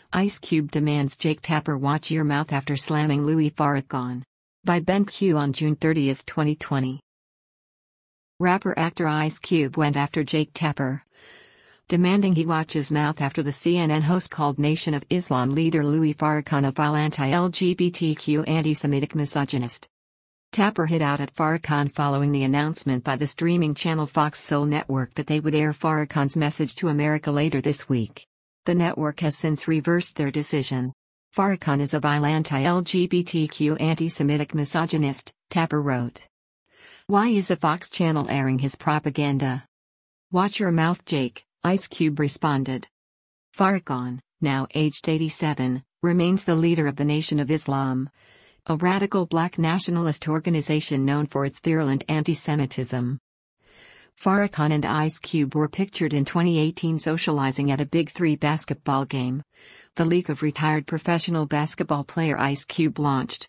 Ice Cube demands Jake Tapper watch your mouth after slamming Louis Farrakhan. By Ben Q on June 30, 2020. Rapper-actor Ice Cube went after Jake Tapper, demanding he watch his mouth after the CNN host called Nation of Islam leader Louis Farrakhan a vile anti-LGBTQ anti-Semitic misogynist. Tapper hit out at Farrakhan following the announcement by the streaming channel Fox Soul Network that they would air Farrakhan's message to America later this week. The network has since reversed their decision. Farrakhan is a vile anti-LGBTQ anti-Semitic misogynist, Tapper wrote. Why is the Fox channel airing his propaganda? Watch your mouth, Jake, Ice Cube responded. Farrakhan, now aged 87, remains the leader of the Nation of Islam, a radical black nationalist organization known for its virulent anti-Semitism. Farrakhan and Ice Cube were pictured in 2018 socializing at a Big Three basketball game. The league of retired professional basketball player Ice Cube launched.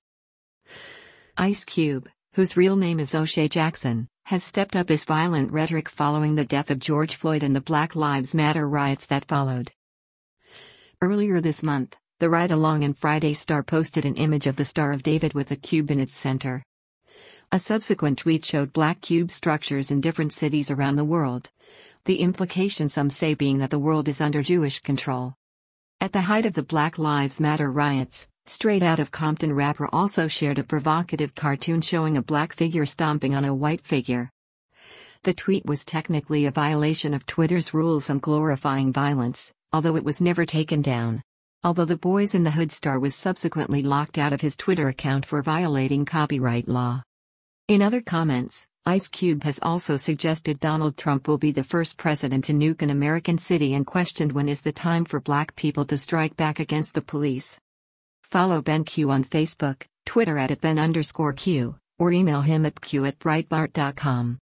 Ice Cube, whose real name is O'Shea Jackson, has stepped up his violent rhetoric following the death of George Floyd and the Black Lives Matter riots that followed. Earlier this month, the ride-along and Friday Star posted an image of the Star of David with a cube in its center. A subsequent tweet showed black cube structures in different cities around the world. The implication some say being that the world is under Jewish control. At the height of the Black Lives Matter riots, Straight Outta Compton rapper also shared a provocative cartoon showing a black figure stomping on a white figure. The tweet was technically a violation of Twitter's rules on glorifying violence, although it was never taken down. Although the Boys in the Hood star was subsequently locked out of his Twitter account for violating copyright law. In other comments, Ice Cube has also suggested Donald Trump will be the first president to nuke an American city and questioned when is the time for black people to strike back against the police. Follow Ben Q on Facebook, Twitter @Ben_Q, or email him at q@breitbart.com.